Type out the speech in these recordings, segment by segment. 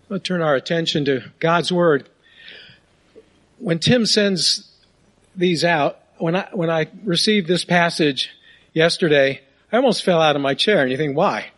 We'll turn our attention to God's Word. When Tim sends these out, when I received this passage yesterday, I almost fell out of my chair. And you think, why?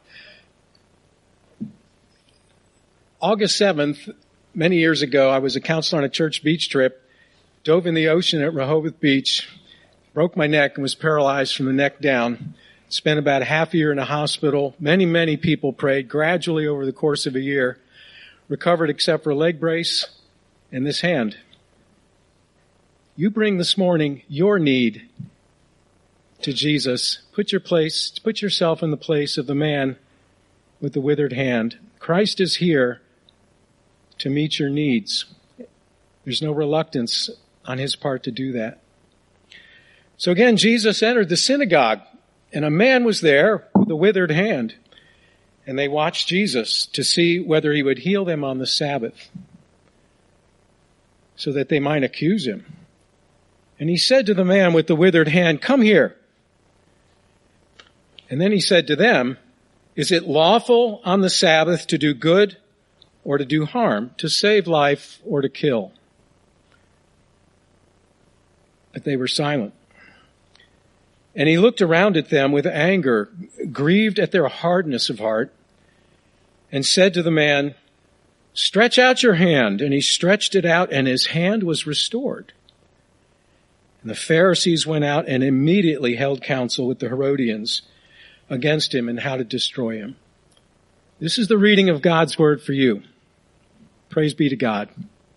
August 7th, many years ago, I was a counselor on a church beach trip, dove in the ocean at Rehoboth Beach, broke my neck and was paralyzed from the neck down. Spent about a half year in a hospital. Many people prayed gradually over the course of a year. Recovered except for a leg brace and this hand. You bring this morning your need to Jesus. Put yourself in the place of the man with the withered hand. Christ is here to meet your needs. There's no reluctance on his part to do that. So again, Jesus entered the synagogue, and a man was there with a withered hand. And they watched Jesus to see whether he would heal them on the Sabbath so that they might accuse him. And he said to the man with the withered hand, "Come here." And then he said to them, "Is it lawful on the Sabbath to do good or to do harm, to save life or to kill?" But they were silent. And he looked around at them with anger, grieved at their hardness of heart, and said to the man, "Stretch out your hand." And he stretched it out, and his hand was restored. And the Pharisees went out and immediately held counsel with the Herodians against him and how to destroy him. This is the reading of God's word for you. Praise be to God.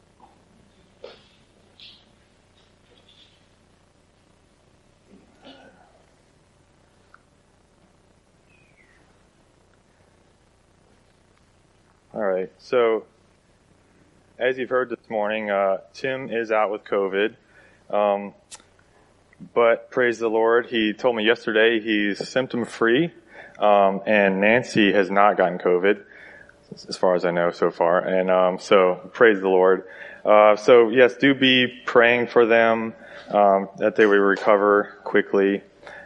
All right, so as you've heard this morning, Tim is out with COVID, but praise the Lord, he told me yesterday he's symptom-free, and Nancy has not gotten COVID, as far as I know so far, and so praise the Lord. So yes, do be praying for them, that they will recover quickly.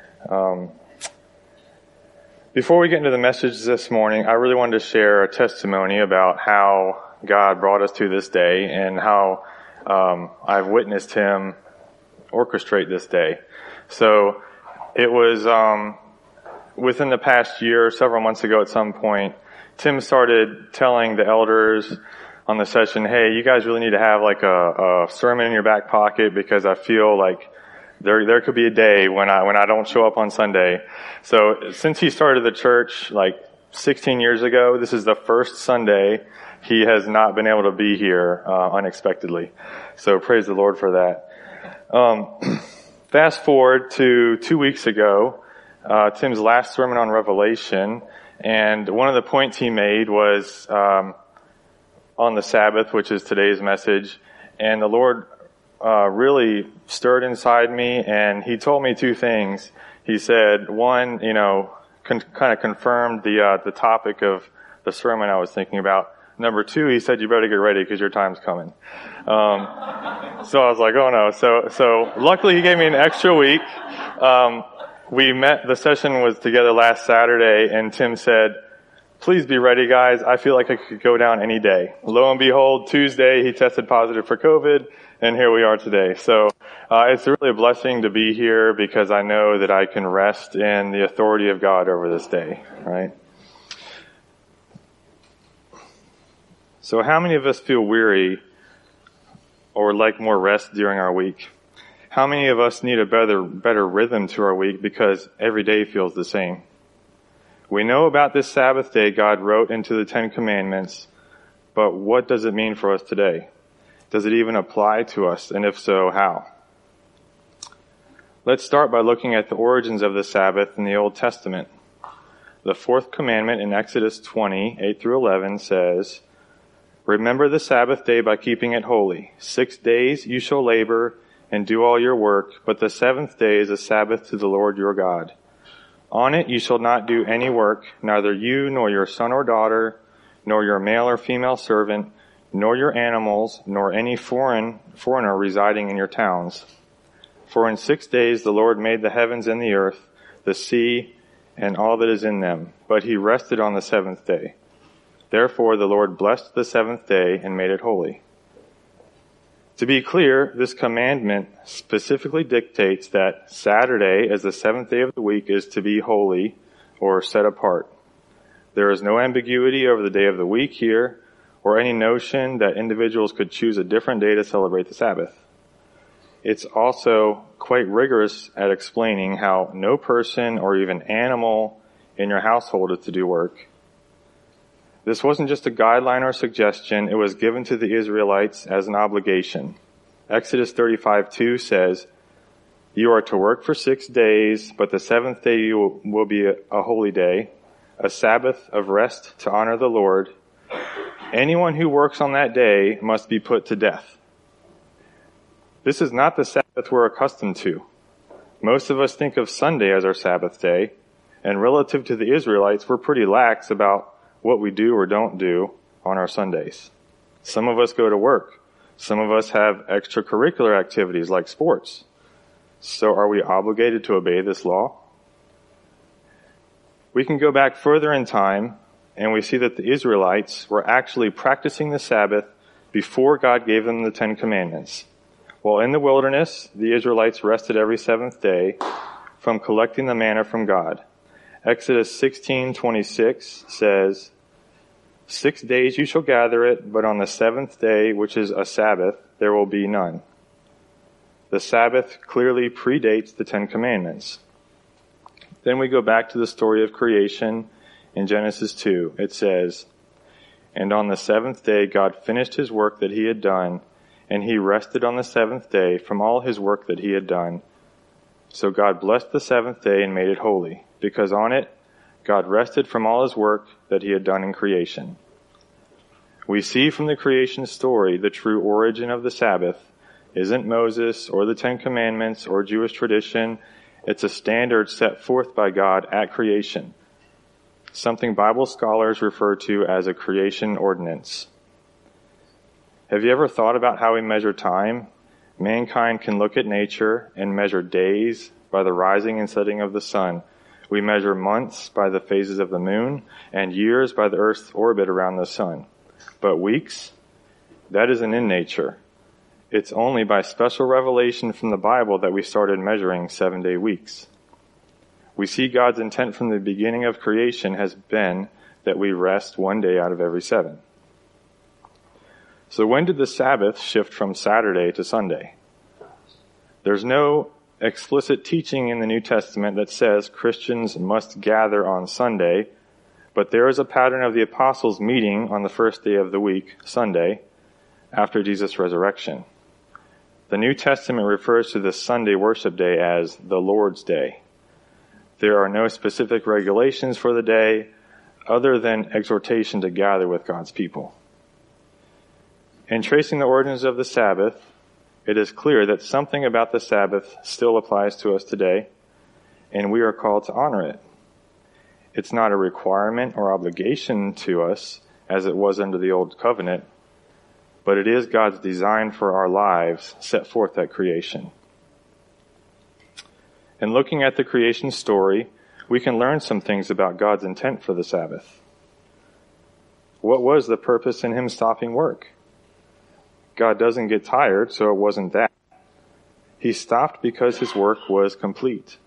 Before we get into the message this morning, I really wanted to share a testimony about how God brought us to this day and how I've witnessed him orchestrate this day. So it was within the past year, several months ago at some point, Tim started telling the elders on the session, "Hey, you guys really need to have like a sermon in your back pocket because I feel like there could be a day when I don't show up on Sunday." So since he started the church like 16 years ago, this is the first Sunday he has not been able to be here unexpectedly. So praise the Lord for that. Fast forward to 2 weeks ago, Tim's last sermon on Revelation, and one of the points he made was on the Sabbath, which is today's message, and the Lord really stirred inside me, and he told me two things. He said, one, kind of confirmed the topic of the sermon I was thinking about. Number two, he said, "You better get ready because your time's coming." So I was like, oh no. So luckily he gave me an extra week. We met, the session was together last Saturday, and Tim said, "Please be ready, guys. I feel like I could go down any day." Lo and behold, Tuesday he tested positive for COVID, and here we are today. So it's really a blessing to be here because I know that I can rest in the authority of God over this day, right? So how many of us feel weary or like more rest during our week? How many of us need a better rhythm to our week because every day feels the same? We know about this Sabbath day God wrote into the 10 Commandments, but what does it mean for us today? Does it even apply to us? And if so, how? Let's start by looking at the origins of the Sabbath in the Old Testament. The fourth commandment in Exodus 20, 8 through 11 says, "Remember the Sabbath day by keeping it holy. 6 days you shall labor and do all your work, but the seventh day is a Sabbath to the Lord your God. On it you shall not do any work, neither you nor your son or daughter, nor your male or female servant, nor your animals, nor any foreigner residing in your towns. For in 6 days the Lord made the heavens and the earth, the sea, and all that is in them, but he rested on the seventh day. Therefore the Lord blessed the seventh day and made it holy. To be clear, this commandment specifically dictates that Saturday, as the seventh day of the week, is to be holy or set apart. There is no ambiguity over the day of the week here, or any notion that individuals could choose a different day to celebrate the Sabbath. It's also quite rigorous at explaining how no person or even animal in your household is to do work. This wasn't just a guideline or suggestion, it was given to the Israelites as an obligation. Exodus 35:2 says, "You are to work for 6 days, but the seventh day will be a holy day, a Sabbath of rest to honor the Lord. Anyone who works on that day must be put to death." This is not the Sabbath we're accustomed to. Most of us think of Sunday as our Sabbath day, and relative to the Israelites, we're pretty lax about what we do or don't do on our Sundays. Some of us go to work. Some of us have extracurricular activities like sports. So are we obligated to obey this law? We can go back further in time, and we see that the Israelites were actually practicing the Sabbath before God gave them the Ten Commandments. While in the wilderness, the Israelites rested every seventh day from collecting the manna from God. Exodus 16:26 says, 6 days you shall gather it, but on the seventh day, which is a Sabbath, there will be none. The Sabbath clearly predates the Ten Commandments. Then we go back to the story of creation in Genesis 2. It says, "And on the seventh day God finished his work that he had done, and he rested on the seventh day from all his work that he had done. So God blessed the seventh day and made it holy, because on it God rested from all his work that he had done in creation." We see from the creation story the true origin of the Sabbath isn't Moses or the Ten Commandments or Jewish tradition. It's a standard set forth by God at creation, something Bible scholars refer to as a creation ordinance. Have you ever thought about how we measure time? Mankind can look at nature and measure days by the rising and setting of the sun. We measure months by the phases of the moon and years by the Earth's orbit around the sun. But weeks? That isn't in nature. It's only by special revelation from the Bible that we started measuring 7-day weeks. We see God's intent from the beginning of creation has been that we rest 1 day out of every 7. So when did the Sabbath shift from Saturday to Sunday? There's no explicit teaching in the New Testament that says Christians must gather on Sunday, but there is a pattern of the apostles meeting on the first day of the week, Sunday, after Jesus' resurrection. The New Testament refers to this Sunday worship day as the Lord's Day. There are no specific regulations for the day other than exhortation to gather with God's people. In tracing the origins of the Sabbath, it is clear that something about the Sabbath still applies to us today, and we are called to honor it. It's not a requirement or obligation to us as it was under the Old Covenant, but it is God's design for our lives set forth at creation. In looking at the creation story, we can learn some things about God's intent for the Sabbath. What was the purpose in him stopping work? God doesn't get tired, so it wasn't that. He stopped because his work was complete.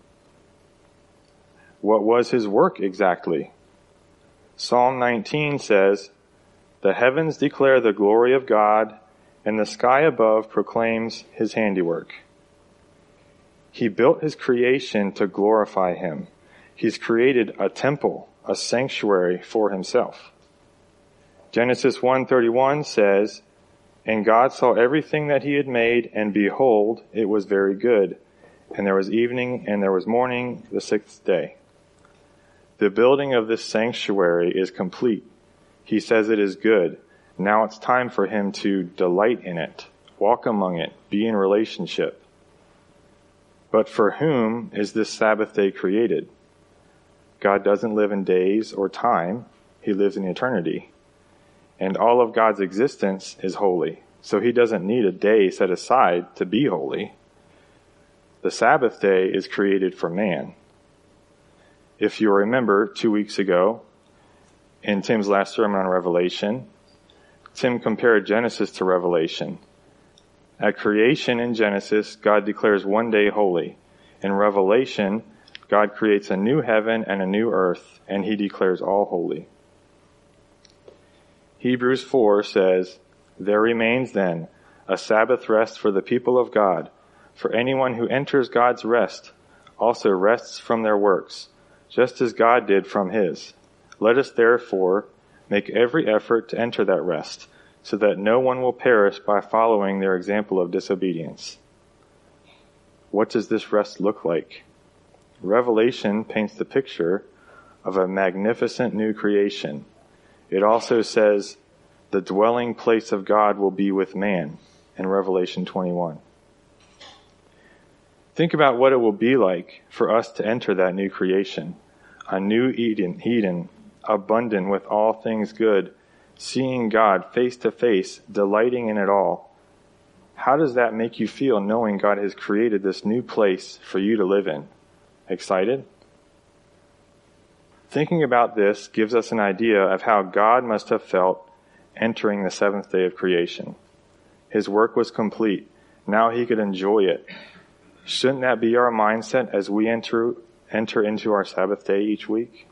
What was his work exactly? Psalm 19 says, "The heavens declare the glory of God, and the sky above proclaims his handiwork." He built his creation to glorify him. He's created a temple, a sanctuary for himself. Genesis 1:31 says, "And God saw everything that he had made, and behold, it was very good. And there was evening, and there was morning, the 6th day." The building of this sanctuary is complete. He says it is good. Now it's time for him to delight in it, walk among it, be in relationship. But for whom is this Sabbath day created? God doesn't live in days or time. He lives in eternity. And all of God's existence is holy. So he doesn't need a day set aside to be holy. The Sabbath day is created for man. If you remember 2 weeks ago, in Tim's last sermon on Revelation, Tim compared Genesis to Revelation. At creation in Genesis, God declares one day holy. In Revelation, God creates a new heaven and a new earth, and he declares all holy. Hebrews 4 says, "There remains then a Sabbath rest for the people of God. For anyone who enters God's rest also rests from their works, just as God did from his. Let us therefore make every effort to enter that rest, so that no one will perish by following their example of disobedience." What does this rest look like? Revelation paints the picture of a magnificent new creation. It also says the dwelling place of God will be with man in Revelation 21. Think about what it will be like for us to enter that new creation, a new Eden, abundant with all things good, seeing God face to face, delighting in it all. How does that make you feel knowing God has created this new place for you to live in? Excited? Thinking about this gives us an idea of how God must have felt entering the seventh day of creation. His work was complete. Now he could enjoy it. Shouldn't that be our mindset as we enter into our Sabbath day each week?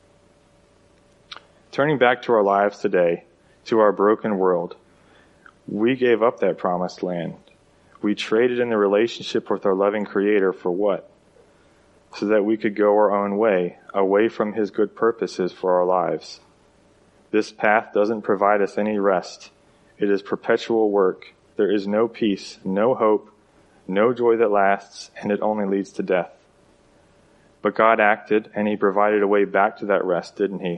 Turning back to our lives today, to our broken world, we gave up that promised land. We traded in the relationship with our loving Creator for what? So that we could go our own way, away from his good purposes for our lives. This path doesn't provide us any rest. It is perpetual work. There is no peace, no hope, no joy that lasts, and it only leads to death. But God acted, and he provided a way back to that rest, didn't he?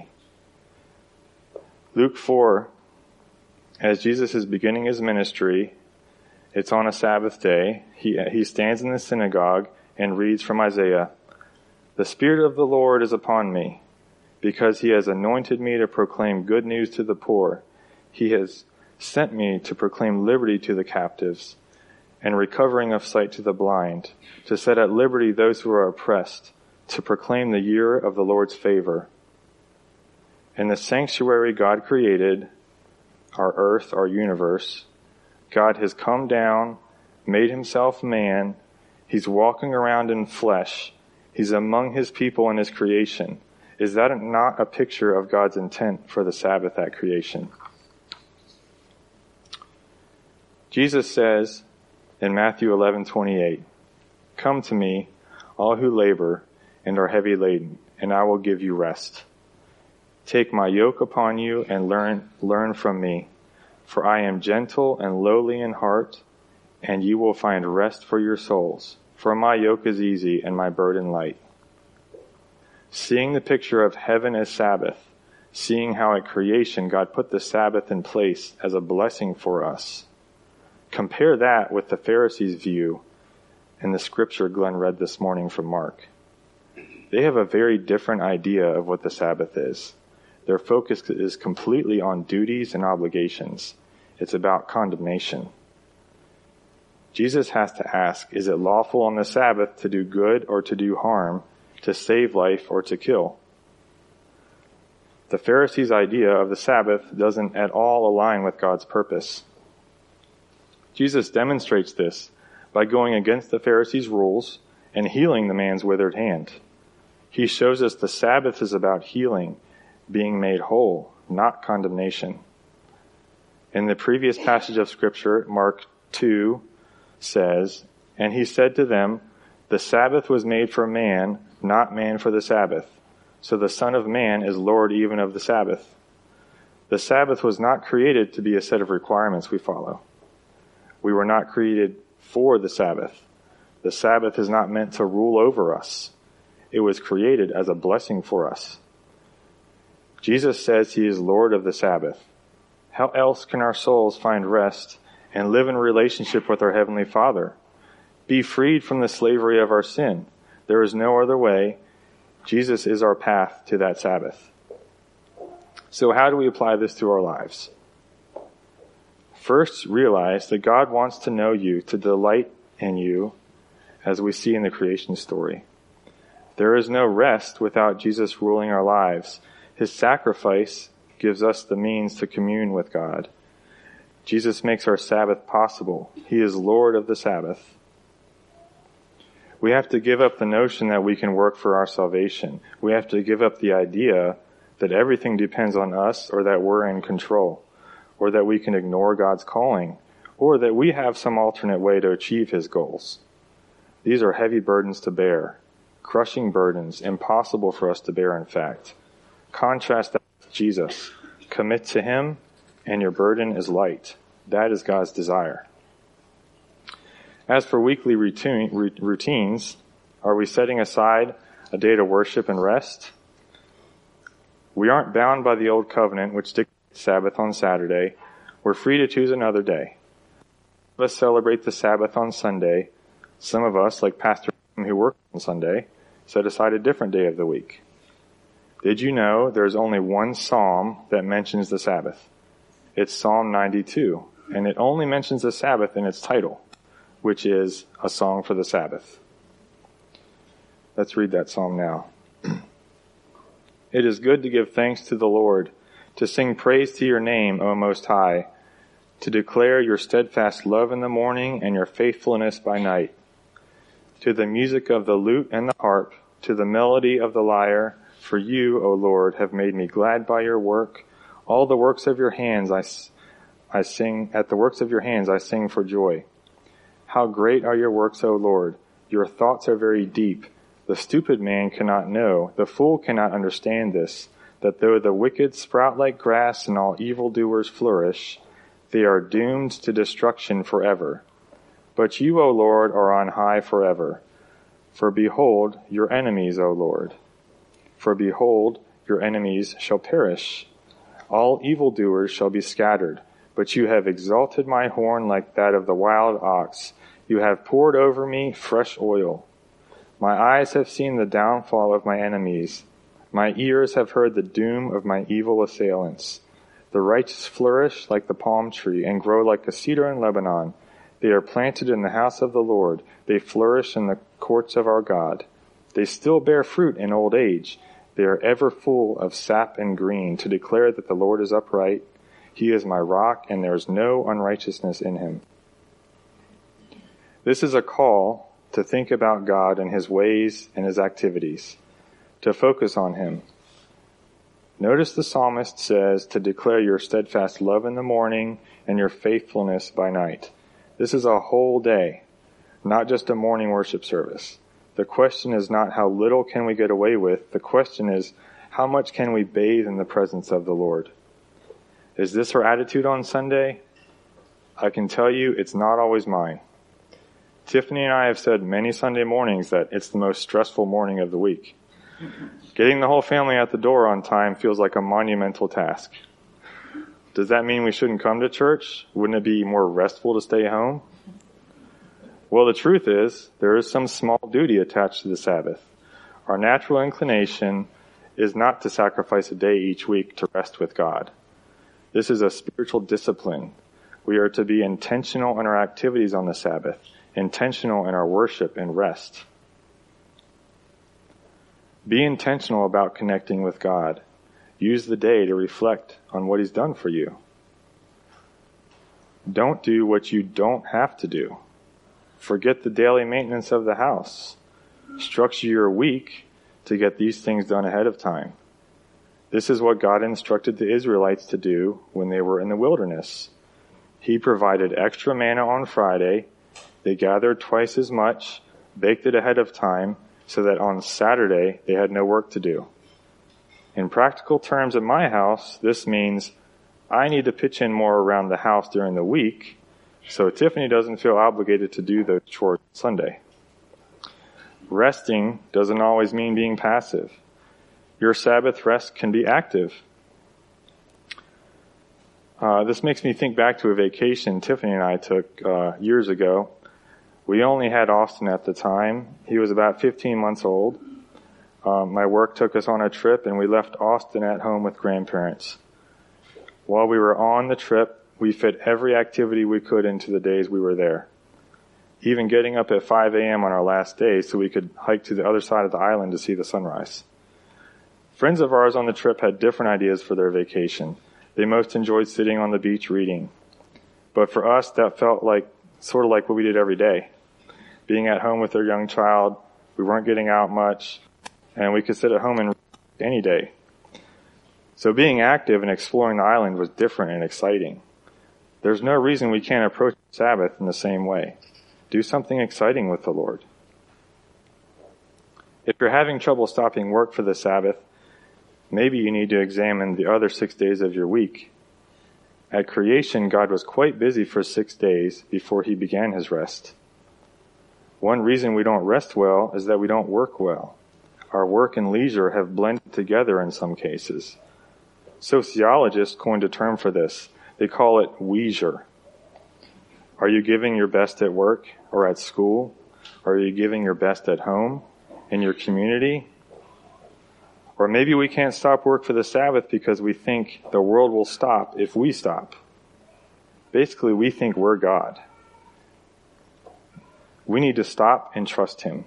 Luke 4, as Jesus is beginning his ministry, it's on a Sabbath day. He stands in the synagogue and reads from Isaiah, "The Spirit of the Lord is upon me, because he has anointed me to proclaim good news to the poor. He has sent me to proclaim liberty to the captives and recovering of sight to the blind, to set at liberty those who are oppressed, to proclaim the year of the Lord's favor." In the sanctuary God created, our earth, our universe, God has come down, made himself man. He's walking around in flesh. He's among his people in his creation. Is that not a picture of God's intent for the Sabbath at creation? Jesus says in Matthew 11:28, "Come to me, all who labor and are heavy laden, and I will give you rest. Take my yoke upon you and learn from me, for I am gentle and lowly in heart, and you will find rest for your souls. For my yoke is easy and my burden light." Seeing the picture of heaven as Sabbath, seeing how at creation God put the Sabbath in place as a blessing for us. Compare that with the Pharisees' view in the scripture Glenn read this morning from Mark. They have a very different idea of what the Sabbath is. Their focus is completely on duties and obligations. It's about condemnation. Jesus has to ask, is it lawful on the Sabbath to do good or to do harm, to save life or to kill? The Pharisees' idea of the Sabbath doesn't at all align with God's purpose. Jesus demonstrates this by going against the Pharisees' rules and healing the man's withered hand. He shows us the Sabbath is about healing, being made whole, not condemnation. In the previous passage of Scripture, Mark 2 says, "And he said to them, the Sabbath was made for man, not man for the Sabbath. So the Son of Man is Lord even of the Sabbath." The Sabbath was not created to be a set of requirements we follow. We were not created for the Sabbath. The Sabbath is not meant to rule over us. It was created as a blessing for us. Jesus says he is Lord of the Sabbath. How else can our souls find rest and live in relationship with our Heavenly Father? Be freed from the slavery of our sin. There is no other way. Jesus is our path to that Sabbath. So how do we apply this to our lives? First, realize that God wants to know you, to delight in you, as we see in the creation story. There is no rest without Jesus ruling our lives, His sacrifice gives us the means to commune with God. Jesus makes our Sabbath possible. He is Lord of the Sabbath. We have to give up the notion that we can work for our salvation. We have to give up the idea that everything depends on us, or that we're in control, or that we can ignore God's calling, or that we have some alternate way to achieve His goals. These are heavy burdens to bear, crushing burdens, impossible for us to bear, in fact. Contrast that with Jesus. Commit to Him, and your burden is light. That is God's desire. As for weekly routines, are we setting aside a day to worship and rest? We aren't bound by the old covenant, which dictates Sabbath on Saturday. We're free to choose another day. Some of us celebrate the Sabbath on Sunday. Some of us, like Pastor who works on Sunday, set aside a different day of the week. Did you know there's only one psalm that mentions the Sabbath? It's Psalm 92, and it only mentions the Sabbath in its title, which is a song for the Sabbath. Let's read that psalm now. It is good to give thanks to the Lord, to sing praise to your name, O Most High, to declare your steadfast love in the morning and your faithfulness by night. To the music of the lute and the harp, to the melody of the lyre, for you, O Lord, have made me glad by your work. All the works of your hands I sing, at the works of your hands I sing for joy. How great are your works, O Lord! Your thoughts are very deep. The stupid man cannot know, the fool cannot understand this, that though the wicked sprout like grass and all evildoers flourish, they are doomed to destruction forever. But you, O Lord, are on high forever. For behold, your enemies, O Lord. For behold, your enemies shall perish. All evildoers shall be scattered. But you have exalted my horn like that of the wild ox. You have poured over me fresh oil. My eyes have seen the downfall of my enemies. My ears have heard the doom of my evil assailants. The righteous flourish like the palm tree and grow like the cedar in Lebanon. They are planted in the house of the Lord. They flourish in the courts of our God. They still bear fruit in old age. They are ever full of sap and green, to declare that the Lord is upright. He is my rock, and there is no unrighteousness in him. This is a call to think about God and His ways and His activities, to focus on Him. Notice the psalmist says to declare your steadfast love in the morning and your faithfulness by night. This is a whole day, not just a morning worship service. The question is not how little can we get away with. The question is, how much can we bathe in the presence of the Lord? Is this our attitude on Sunday? I can tell you it's not always mine. Tiffany and I have said many Sunday mornings that it's the most stressful morning of the week. Getting the whole family out the door on time feels like a monumental task. Does that mean we shouldn't come to church? Wouldn't it be more restful to stay home? Well, the truth is, there is some small duty attached to the Sabbath. Our natural inclination is not to sacrifice a day each week to rest with God. This is a spiritual discipline. We are to be intentional in our activities on the Sabbath, intentional in our worship and rest. Be intentional about connecting with God. Use the day to reflect on what He's done for you. Don't do what you don't have to do. Forget the daily maintenance of the house. Structure your week to get these things done ahead of time. This is what God instructed the Israelites to do when they were in the wilderness. He provided extra manna on Friday. They gathered twice as much, baked it ahead of time, so that on Saturday they had no work to do. In practical terms at my house, this means I need to pitch in more around the house during the week, so Tiffany doesn't feel obligated to do those chores Sunday. Resting doesn't always mean being passive. Your Sabbath rest can be active. This makes me think back to a vacation Tiffany and I took years ago. We only had Austin at the time. He was about 15 months old. My work took us on a trip, and we left Austin at home with grandparents. While we were on the trip, we fit every activity we could into the days we were there. Even getting up at 5 a.m. on our last day so we could hike to the other side of the island to see the sunrise. Friends of ours on the trip had different ideas for their vacation. They most enjoyed sitting on the beach reading. But for us, that felt sort of like what we did every day. Being at home with our young child, we weren't getting out much, and we could sit at home and read any day. So being active and exploring the island was different and exciting. There's no reason we can't approach Sabbath in the same way. Do something exciting with the Lord. If you're having trouble stopping work for the Sabbath, maybe you need to examine the other 6 days of your week. At creation, God was quite busy for 6 days before he began his rest. One reason we don't rest well is that we don't work well. Our work and leisure have blended together in some cases. Sociologists coined a term for this. They call it leisure. Are you giving your best at work or at school? Are you giving your best at home, in your community? Or maybe we can't stop work for the Sabbath because we think the world will stop if we stop. Basically, we think we're God. We need to stop and trust him.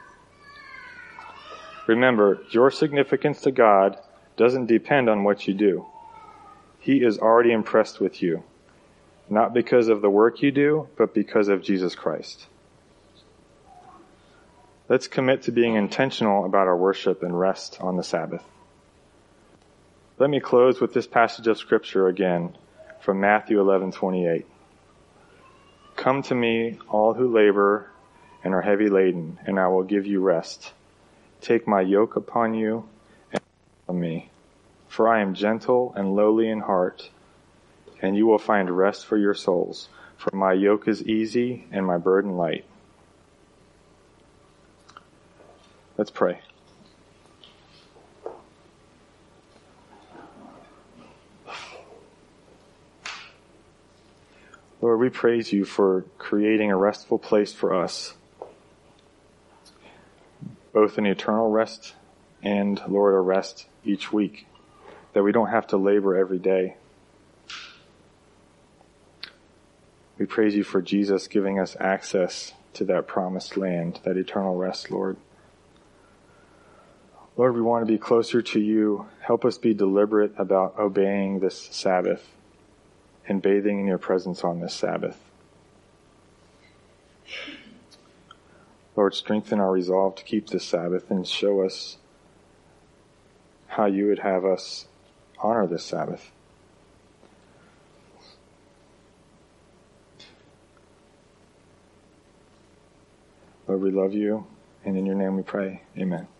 Remember, your significance to God doesn't depend on what you do. He is already impressed with you, not because of the work you do, but because of Jesus Christ. Let's commit to being intentional about our worship and rest on the Sabbath. Let me close with this passage of Scripture again from Matthew 11:28. Come to me, all who labor and are heavy laden, and I will give you rest. Take my yoke upon you and learn from me, for I am gentle and lowly in heart, and you will find rest for your souls. For my yoke is easy and my burden light. Let's pray. Lord, we praise you for creating a restful place for us, both an eternal rest and, Lord, a rest each week, that we don't have to labor every day. We praise you for Jesus giving us access to that promised land, that eternal rest, Lord. Lord, we want to be closer to you. Help us be deliberate about obeying this Sabbath and bathing in your presence on this Sabbath. Lord, strengthen our resolve to keep this Sabbath and show us how you would have us honor this Sabbath. Lord, we love you, and in your name we pray. Amen.